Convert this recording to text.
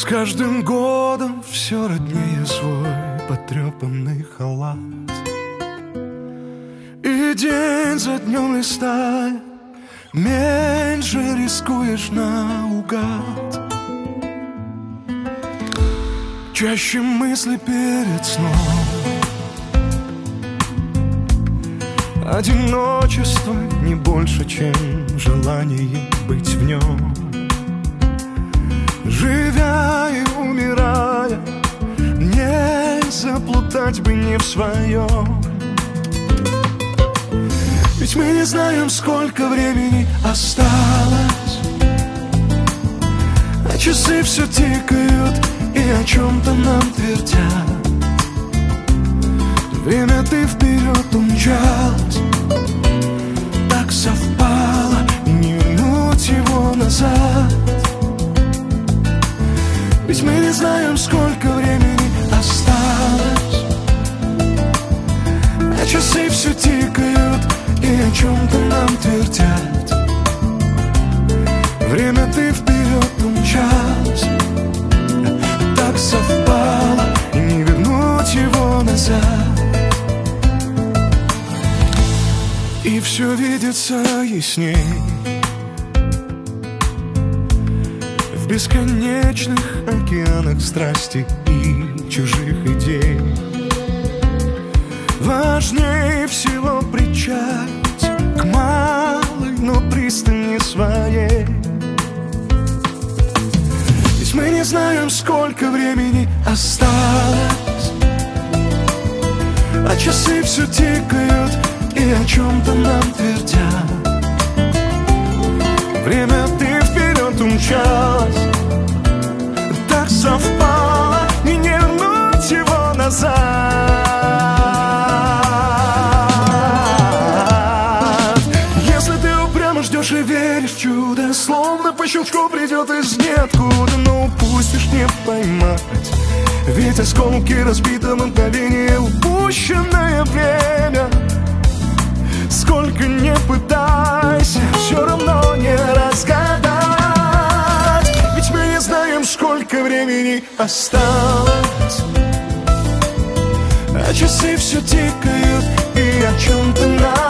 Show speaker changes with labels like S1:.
S1: С каждым годом все роднее свой потрепанный халат. И день за днем листая, меньше рискуешь наугад. Чаще мысли перед сном. Одиночество не больше, чем желание быть в нем. Живя и умирая, не заплутать бы не в своем. Ведь мы не знаем, сколько времени осталось, а часы все тикают и о чем-то нам твердят. Время ты вперед умчалась, так совпало, и не вернуть его назад. Ведь мы не знаем, сколько времени осталось, а часы все тикают и о чем-то нам твердят. Время ты вперед умчалась, так совпало, и не вернуть его назад. И все видится ясней в бесконечных океанах страсти и чужих идей. Важнее всего причалить к малой, но пристани своей. Ведь мы не знаем, сколько времени осталось, а часы все тикают и о чем-то нам твердят. Время ты вперед умчалась, так совпало, и не вернуть его назад. Если ты упрямо ждешь и веришь в чудо, словно по щелчку придет из ниоткуда, но упустишь не поймать. Ведь осколки разбитого мгновения, упущенное время. Сколько не пытайся, все равно не разгадать. Ведь мы не знаем, сколько времени осталось, а часы все тикают и о чем-то нам